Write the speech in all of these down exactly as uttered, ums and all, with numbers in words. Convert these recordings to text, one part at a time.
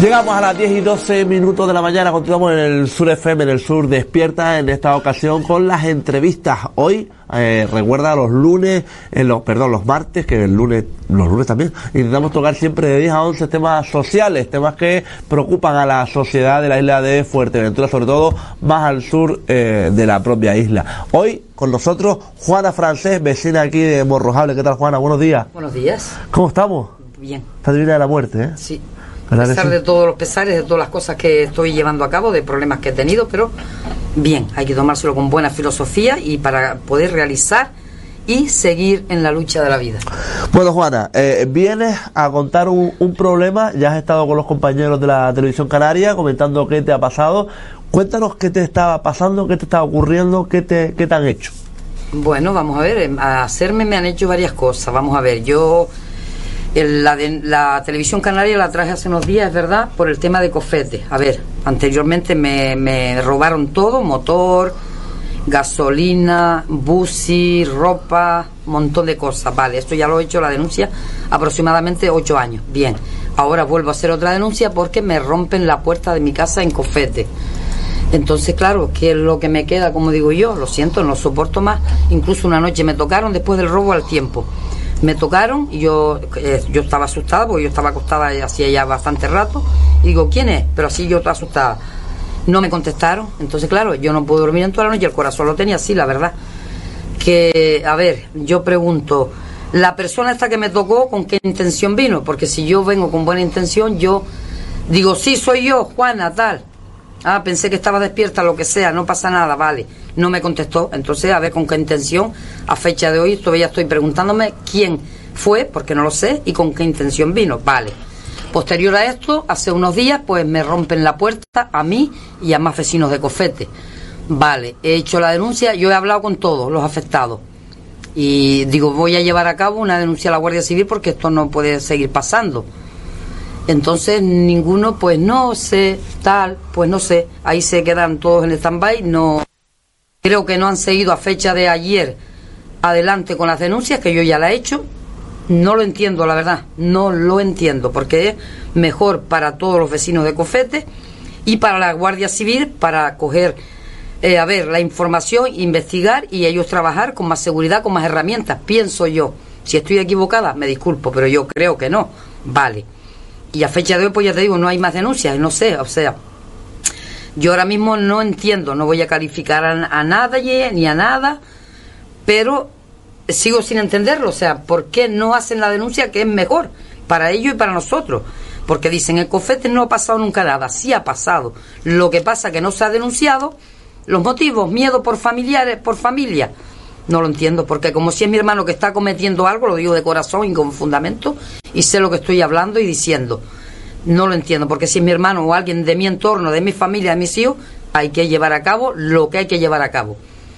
Llegamos a las diez y doce minutos de la mañana, continuamos en el Sur F M, en el Sur Despierta, en esta ocasión con las entrevistas. Hoy, eh, recuerda los lunes, eh, los, perdón, los martes, que el lunes, los lunes también, intentamos tocar siempre de diez a once temas sociales, temas que preocupan a la sociedad de la isla de Fuerteventura, sobre todo más al sur eh, de la propia isla. Hoy, con nosotros, Juana Francés, vecina aquí de Morrojable. ¿Qué tal, Juana? Buenos días. Buenos días. ¿Cómo estamos? Bien. Está divina de la muerte, ¿eh? Sí. A pesar de todos los pesares, de todas las cosas que estoy llevando a cabo, de problemas que he tenido, pero bien, hay que tomárselo con buena filosofía y para poder realizar y seguir en la lucha de la vida. Bueno, Juana, eh, vienes a contar un, un problema, ya has estado con los compañeros de la Televisión Canaria comentando qué te ha pasado. Cuéntanos qué te estaba pasando, qué te estaba ocurriendo, qué te, qué te han hecho. Bueno, vamos a ver, a hacerme me han hecho varias cosas. Vamos a ver, yo... El, la, de, la Televisión Canaria la traje hace unos días, es verdad, por el tema de Cofete. A ver, anteriormente me, me robaron todo, motor, gasolina, busi, ropa, un montón de cosas. Vale, esto ya lo he hecho, la denuncia, aproximadamente ocho años. Bien, ahora vuelvo a hacer otra denuncia porque me rompen la puerta de mi casa en Cofete. Entonces, claro, ¿qué es lo que me queda? Como digo yo, lo siento, no soporto más. Incluso una noche me tocaron después del robo al tiempo. Me tocaron y yo eh, yo estaba asustada porque yo estaba acostada hacía ya bastante rato y digo, ¿quién es? Pero así yo estaba asustada. No me contestaron, entonces claro, yo no pude dormir en toda la noche, el corazón lo tenía así, la verdad. Que, a ver, yo pregunto, ¿la persona esta que me tocó con qué intención vino? Porque si yo vengo con buena intención, yo digo, sí, soy yo, Juana, tal. Ah, pensé que estaba despierta, lo que sea, no pasa nada, vale. No me contestó, entonces a ver con qué intención, a fecha de hoy todavía estoy preguntándome quién fue, porque no lo sé, y con qué intención vino, vale. Posterior a esto, hace unos días, pues me rompen la puerta a mí y a más vecinos de Cofete. Vale, he hecho la denuncia, yo he hablado con todos los afectados. Y digo, voy a llevar a cabo una denuncia a la Guardia Civil porque esto no puede seguir pasando. Entonces ninguno, pues no sé, tal, pues no sé, ahí se quedan todos en stand-by, no, creo que no han seguido a fecha de ayer adelante con las denuncias, que yo ya la he hecho, no lo entiendo, la verdad, no lo entiendo, porque es mejor para todos los vecinos de Cofete y para la Guardia Civil, para coger, eh, a ver, la información, investigar y ellos trabajar con más seguridad, con más herramientas, pienso yo. Si estoy equivocada, me disculpo, pero yo creo que no, vale. Y a fecha de hoy, pues ya te digo, no hay más denuncias, no sé, o sea, yo ahora mismo no entiendo, no voy a calificar a, a nadie ni a nada, pero sigo sin entenderlo, o sea, ¿por qué no hacen la denuncia que es mejor para ellos y para nosotros? Porque dicen, el Cofete no ha pasado nunca nada, sí ha pasado, lo que pasa que no se ha denunciado, los motivos, miedo por familiares, por familia. No lo entiendo, porque como si es mi hermano que está cometiendo algo, lo digo de corazón y con fundamento, y sé lo que estoy hablando y diciendo. No lo entiendo, porque si es mi hermano o alguien de mi entorno, de mi familia, de mis hijos, hay que llevar a cabo lo que hay que llevar a cabo.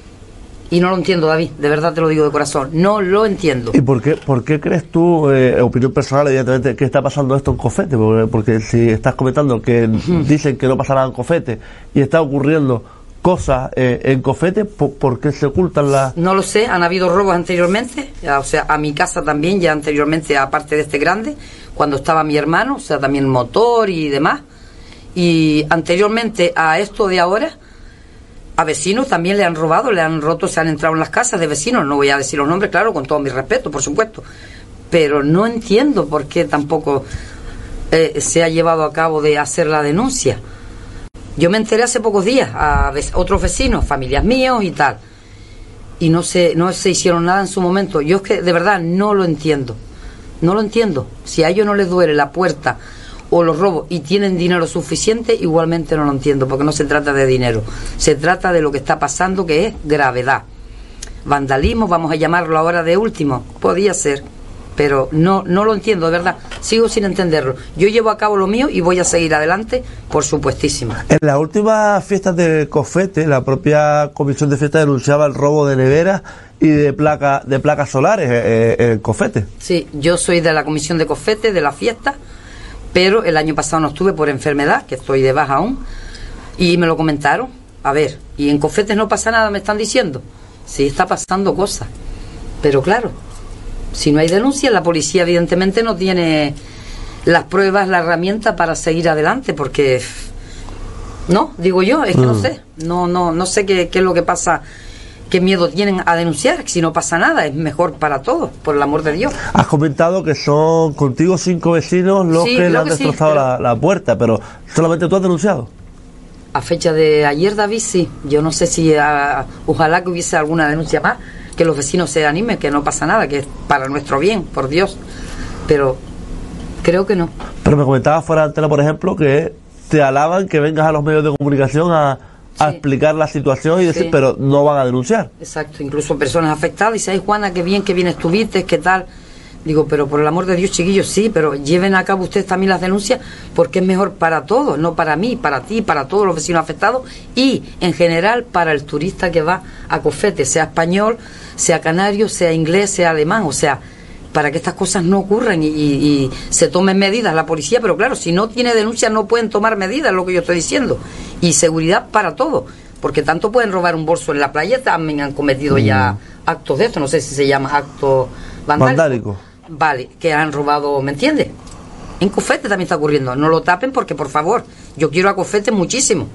Y no lo entiendo, David, de verdad te lo digo de corazón, no lo entiendo. ¿Y por qué, por qué crees tú, eh, opinión personal, evidentemente, que está pasando esto en Cofete? Porque, porque si estás comentando que uh-huh. dicen que no pasará en Cofete y está ocurriendo cosas eh, en Cofete, ¿por, ¿por qué se ocultan las...? No lo sé, han habido robos anteriormente, o sea, a mi casa también, ya anteriormente, aparte de este grande, cuando estaba mi hermano, o sea, también motor y demás, y anteriormente a esto de ahora, a vecinos también le han robado, le han roto, se han entrado en las casas de vecinos, no voy a decir los nombres, claro, con todo mi respeto, por supuesto, pero no entiendo por qué tampoco eh, se ha llevado a cabo de hacer la denuncia. Yo me enteré hace pocos días a otros vecinos, familias míos y tal, y no se, no se hicieron nada en su momento. Yo es que de verdad no lo entiendo, no lo entiendo. Si a ellos no les duele la puerta o los robos y tienen dinero suficiente, igualmente no lo entiendo, porque no se trata de dinero, se trata de lo que está pasando, que es gravedad. Vandalismo, vamos a llamarlo ahora de último, podía ser, pero no no lo entiendo, de verdad, sigo sin entenderlo. Yo llevo a cabo lo mío y voy a seguir adelante, por supuestísimo. En las últimas fiestas de Cofete, la propia comisión de fiestas denunciaba el robo de neveras y de placa, de placas solares eh, en Cofete. Sí, yo soy de la comisión de Cofete, de la fiesta, pero el año pasado no estuve por enfermedad, que estoy de baja aún, y me lo comentaron. A ver, y en Cofete no pasa nada, me están diciendo. Sí, está pasando cosas, pero claro, si no hay denuncia, la policía evidentemente no tiene las pruebas, la herramienta para seguir adelante, porque no, digo yo, es que mm. no sé, no, no, no sé qué, qué es lo que pasa, qué miedo tienen a denunciar, si no pasa nada, es mejor para todos, por el amor de Dios. Has comentado que son contigo cinco vecinos los sí, que le han destrozado sí, pero... la, la puerta, pero solamente tú has denunciado. A fecha de ayer, David, sí, yo no sé si a, ojalá que hubiese alguna denuncia más, que los vecinos se animen, que no pasa nada, que es para nuestro bien, por Dios, pero creo que no. Pero me comentabas fuera de antena, por ejemplo, que te alaban que vengas a los medios de comunicación a, a sí. explicar la situación y decir, sí. pero no van a denunciar. Exacto, incluso personas afectadas, y dice, ay Juana, qué bien, qué bien estuviste, qué tal. Digo, pero por el amor de Dios, chiquillos, sí, pero lleven a cabo ustedes también las denuncias, porque es mejor para todos, no para mí, para ti, para todos los vecinos afectados, y en general para el turista que va a Cofete, sea español, sea canario, sea inglés, sea alemán, o sea, para que estas cosas no ocurran y, y, y se tomen medidas la policía, pero claro, si no tiene denuncia no pueden tomar medidas, es lo que yo estoy diciendo, y seguridad para todo, porque tanto pueden robar un bolso en la playa, también han cometido mm. ya actos de esto, no sé si se llama acto vandálico, vandálico. Vale, que han robado, ¿me entiendes? En Cofete también está ocurriendo, no lo tapen porque por favor, yo quiero a Cofete muchísimo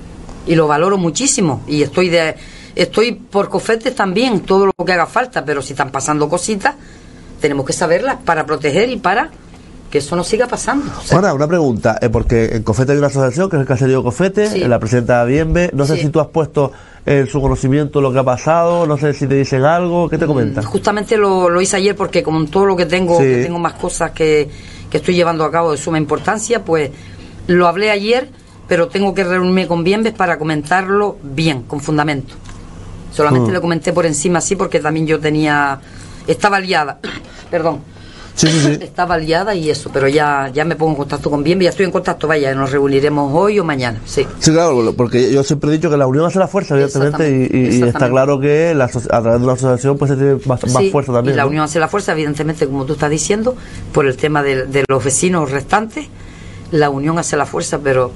y lo valoro muchísimo y estoy de estoy por Cofete también, todo lo que haga falta, pero si están pasando cositas tenemos que saberlas para proteger y para que eso no siga pasando. O sea, Ana, una pregunta, eh, porque en Cofete hay una asociación que es el Caserío Cofete, sí. la presidenta Bienve, no sé sí. si tú has puesto en su conocimiento lo que ha pasado, no sé si te dicen algo, ¿qué te comentan? Justamente lo, lo hice ayer porque como todo lo que tengo, sí. que tengo más cosas que, que estoy llevando a cabo de suma importancia, pues lo hablé ayer, pero tengo que reunirme con Bienve para comentarlo bien, con fundamento. Solamente mm. le comenté por encima así porque también yo tenía... Estaba liada, perdón, sí, sí, sí. estaba liada y eso, pero ya ya me pongo en contacto con Bienve, ya estoy en contacto, vaya, nos reuniremos hoy o mañana, sí. Sí, claro, porque yo siempre he dicho que la unión hace la fuerza, evidentemente, y, y, y está claro que la, a través de una asociación pues se tiene más, sí, más fuerza también. Y la ¿no? unión hace la fuerza, evidentemente, como tú estás diciendo, por el tema de, de los vecinos restantes, la unión hace la fuerza, pero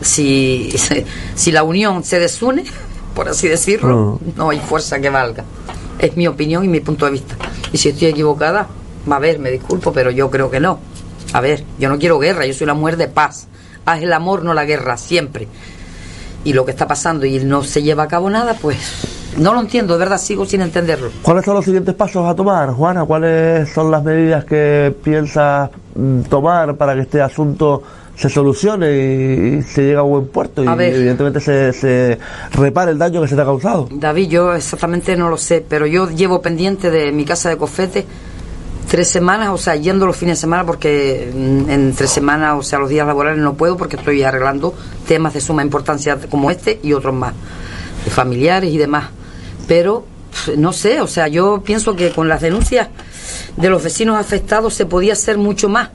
si, si la unión se desune, por así decirlo, no, no hay fuerza que valga. Es mi opinión y mi punto de vista. Y si estoy equivocada, a ver, me disculpo, pero yo creo que no. A ver, yo no quiero guerra, yo soy una mujer de paz. Haz el amor, no la guerra, siempre. Y lo que está pasando y no se lleva a cabo nada, pues no lo entiendo, de verdad, sigo sin entenderlo. ¿Cuáles son los siguientes pasos a tomar, Juana? ¿Cuáles son las medidas que piensas tomar para que este asunto se solucione y, y se llegue a buen puerto y ver, evidentemente se, se repare el daño que se te ha causado? David, yo exactamente no lo sé, pero yo llevo pendiente de mi casa de Cofete tres semanas, o sea, yendo los fines de semana porque en tres semanas, o sea, los días laborales no puedo porque estoy arreglando temas de suma importancia como este y otros más, de familiares y demás, pero no sé, o sea, yo pienso que con las denuncias de los vecinos afectados se podía hacer mucho más.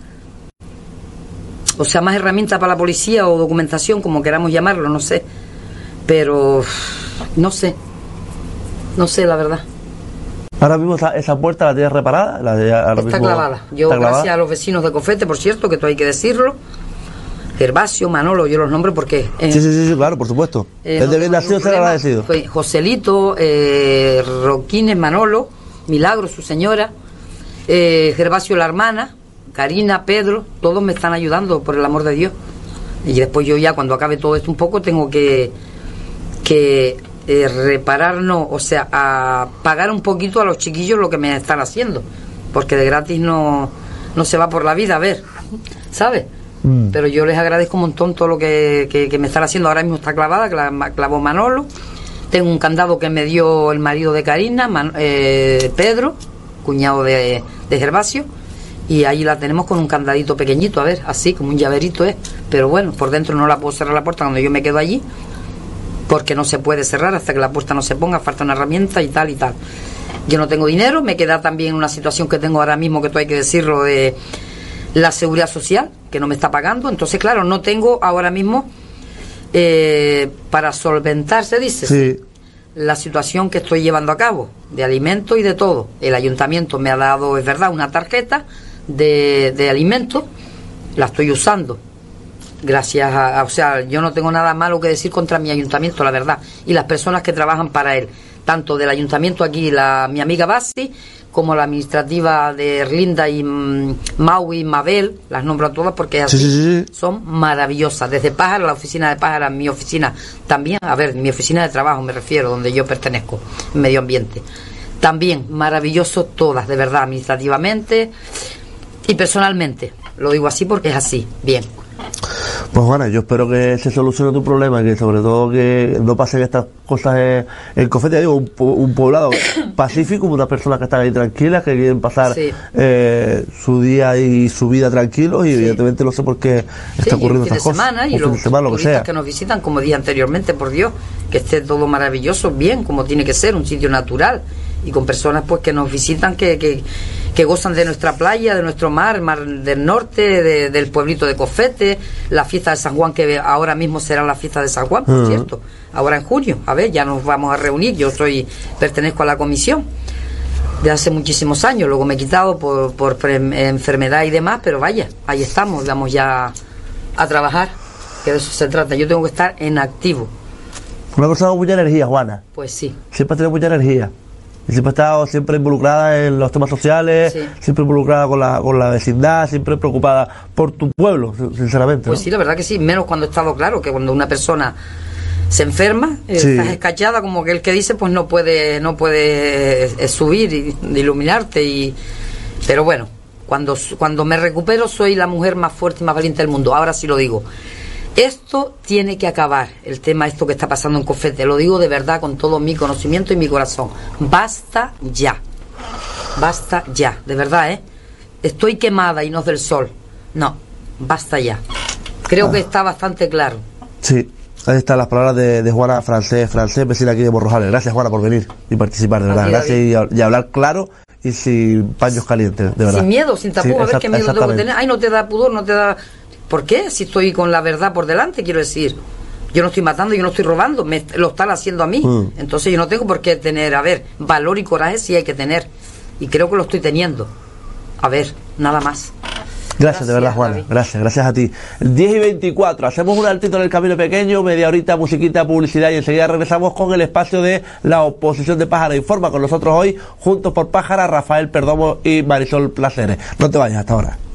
O sea, más herramientas para la policía o documentación, como queramos llamarlo, no sé. Pero no sé. No sé, la verdad. Ahora mismo esa, esa puerta la tienes reparada. La de, ahora está mismo clavada. Yo, está gracias clavada. a los vecinos de Cofete, por cierto, que todo hay que decirlo. Gervasio, Manolo, yo los nombro porque... Eh, sí, sí, sí, sí, claro, por supuesto. Eh, Desde no bien nacido ser agradecido. Fue Joselito, eh, Roquines, Manolo, Milagro, su señora, eh, Gervasio, la hermana, Karina, Pedro, todos me están ayudando, por el amor de Dios. Y después yo ya, cuando acabe todo esto un poco, tengo que que eh, repararnos, o sea, a pagar un poquito a los chiquillos lo que me están haciendo, porque de gratis no, no se va por la vida, a ver, ¿sabes? Mm. Pero yo les agradezco un montón todo lo que, que, que me están haciendo. Ahora mismo está clavada, que la clavó Manolo. Tengo un candado que me dio el marido de Karina, Man, eh, Pedro, cuñado de, de Gervasio. Y ahí la tenemos con un candadito pequeñito, a ver, así como un llaverito es, pero bueno, por dentro no la puedo cerrar la puerta cuando yo me quedo allí, porque no se puede cerrar hasta que la puerta no se ponga, falta una herramienta y tal y tal. Yo no tengo dinero, me queda también una situación que tengo ahora mismo, que tú hay que decirlo, de la seguridad social, que no me está pagando, entonces claro, no tengo ahora mismo eh, para solventar, se dice, sí, la situación que estoy llevando a cabo, de alimentos y de todo. El ayuntamiento me ha dado, es verdad, una tarjeta de, de alimentos, la estoy usando gracias a, a, o sea, yo no tengo nada malo que decir contra mi ayuntamiento, la verdad, y las personas que trabajan para él, tanto del ayuntamiento aquí, la, mi amiga Basi, como la administrativa de Erlinda y mm, Maui y Mabel, las nombro a todas porque así sí, sí, sí. son maravillosas. Desde Pájara, la oficina de Pájara, mi oficina también, a ver, mi oficina de trabajo me refiero, donde yo pertenezco, medio ambiente. También maravilloso todas, de verdad, administrativamente y personalmente. Lo digo así porque es así, bien. Pues Juana, yo espero que se solucione tu problema y que sobre todo que no pasen estas cosas en, en Cofete. Digo, un, un poblado pacífico, unas personas que están ahí tranquilas, que quieren pasar sí. eh, su día y su vida tranquilos y sí. evidentemente no sé por qué está sí, ocurriendo estas cosas. Semana, y los semana, lo que, sea. que nos visitan, como dije anteriormente, por Dios, que esté todo maravilloso, bien, como tiene que ser, un sitio natural y con personas pues que nos visitan, que, que, que gozan de nuestra playa, de nuestro mar, mar del norte, de, del pueblito de Cofete, la fiesta de San Juan, que ahora mismo será la fiesta de San Juan, por uh-huh. cierto, ahora en junio, a ver, ya nos vamos a reunir, yo soy, pertenezco a la comisión de hace muchísimos años, luego me he quitado por, por pre- enfermedad y demás, pero vaya, ahí estamos, vamos ya a trabajar, que de eso se trata, yo tengo que estar en activo. Una persona con mucha energía, Juana. Pues sí. Siempre tiene mucha energía. Y siempre ha estado siempre involucrada en los temas sociales, sí. siempre involucrada con la, con la vecindad, siempre preocupada por tu pueblo, sinceramente. Pues ¿no? sí, la verdad que sí, menos cuando he estado claro, que cuando una persona se enferma, sí. estás escachada, como que el que dice, pues no puede, no puede eh, subir y iluminarte. y Pero bueno, cuando, cuando me recupero soy la mujer más fuerte y más valiente del mundo, ahora sí lo digo. Esto tiene que acabar, el tema esto que está pasando en Cofete, lo digo de verdad con todo mi conocimiento y mi corazón. Basta ya, basta ya, de verdad, ¿eh? Estoy quemada y no es del sol. No, basta ya. Creo ah. que está bastante claro. Sí, ahí están las palabras de, de Juana Francés, Francés, vecina aquí de Borrojales. Gracias, Juana, por venir y participar, de verdad. Gracias y, y hablar claro y sin paños calientes, de verdad. Sin miedo, sin tapujos, sí, a ver qué miedo tengo que tener. Ay, no te da pudor, no te da... ¿Por qué? Si estoy con la verdad por delante, quiero decir. Yo no estoy matando, yo no estoy robando, me lo están haciendo a mí. Mm. Entonces yo no tengo por qué tener, a ver, valor y coraje sí hay que tener. Y creo que lo estoy teniendo. A ver, nada más. Gracias, gracias de verdad, Juana. David. Gracias, gracias a ti. diez y veinticuatro, hacemos un altito en el camino pequeño, media horita, musiquita, publicidad y enseguida regresamos con el espacio de la oposición de Pájara Informa. Con nosotros hoy, juntos por Pájara, Rafael Perdomo y Marisol Placeres. No te vayas hasta ahora.